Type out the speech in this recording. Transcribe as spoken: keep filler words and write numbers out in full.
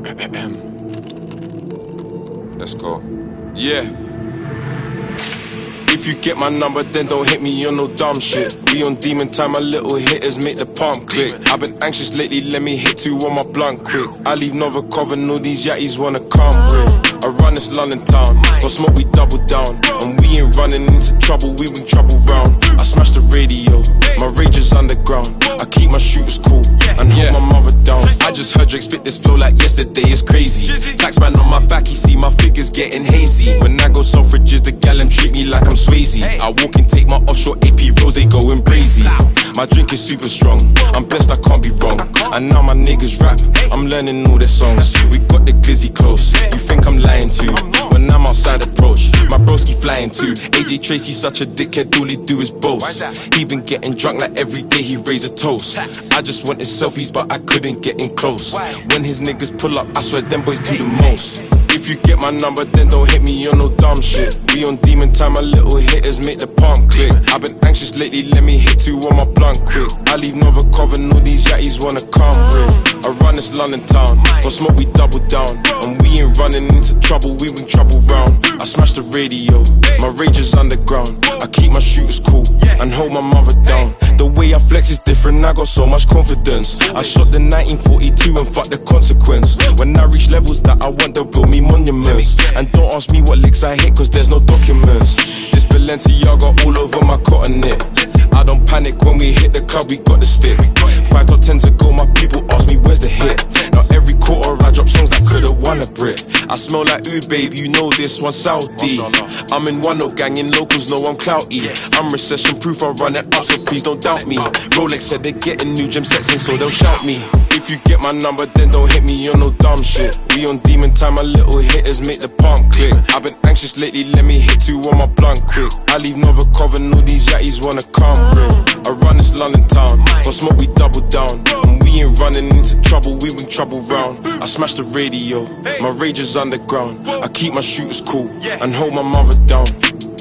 Let's go. Yeah. If you get my number, then don't hit me on no dumb shit. We on demon time, my little hitters make the pump click. I've been anxious lately, let me hit two on my blunt quick. I leave Nova Coven, all these yatties wanna come with. I run this London town, got smoke, we double down. And we ain't running into trouble, we bring trouble round. I smash the radio, my rage is underground. I keep my shooters cool, and hold my mother down. I just heard Drake spit this flow like yesterday, it's crazy. Taxman on my back, he see my figures getting hazy. When I go Selfridges, the gallon treat me like I'm Swayze. I walk and take my offshore A P Rose, they going brazy. My drink is super strong, I'm blessed, I can't be wrong. And now my niggas rap, I'm learning all their songs. We got the glizzy close, you think I'm lying to? When I'm outside approach, my broski flying too. A J Tracy's such a dickhead, all he do is boast. He been getting drunk like every day he raise a toast. I just wanted selfies but I couldn't get in close. When his niggas pull up, I swear them boys do the most. If you get my number, then don't hit me on no dumb shit. We on demon time, my little hitters make the pump click. I've been anxious lately, let me hit two on my blunt quick. I leave Nova Coven, all these yatties wanna come with. I run this London town, got smoke, we double down. And we ain't running into trouble, we bring trouble round. I smash the radio, my rage is underground. I keep my shooters cool, and hold my mother down. The way I flex is different, I got so much confidence. I shot the nineteen forty-two and fuck the consequence. When I reach levels that I want, they'll build me monuments. And don't ask me what licks I hit, cause there's no documents. This Balenciaga all over my cotton knit. I don't panic when we hit the club, we got the stick. Five top tens ago, my people ask me where's the hit. Now every quarter I drop songs that could've won a Brit. I smell like oud, babe, you know this one Saudi. I'm in one note gang, in locals know I'm clouty. I'm recession proof, I run it up, so please don't doubt me. Rolex said they're getting new gym sets in, so they'll shout me. If you get my number, then don't hit me on no dumb shit. We on demon time, my little hitters make the pump click. I've been anxious lately, let me hit two on my blunt quick. I leave Nova Coven, all these yatties wanna come with. I run this London town, got smoke, we double down. And we ain't running into trouble, we bring trouble round. I smash the radio, my rage is underground. I keep my shooters cool, and hold my mother down.